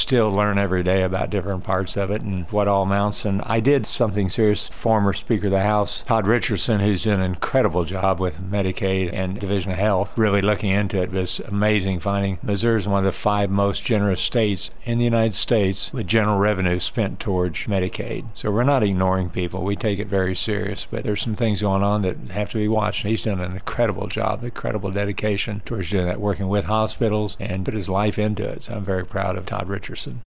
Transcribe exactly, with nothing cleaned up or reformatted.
still learn every day about different parts of it and what all amounts. And I did something serious. Former Speaker of the House, Todd Richardson, who's done an incredible job with Medicaid and Division of Health, really looking into it. It was amazing finding Missouri is one of the five most generous states in the United States with general revenue spent towards Medicaid. So we're not ignoring people. We take it very serious, but there's some things going on that have to be watched. He's done an incredible job, incredible dedication towards doing that, working with hospitals and put his life into it. So I'm very proud of Todd Richardson.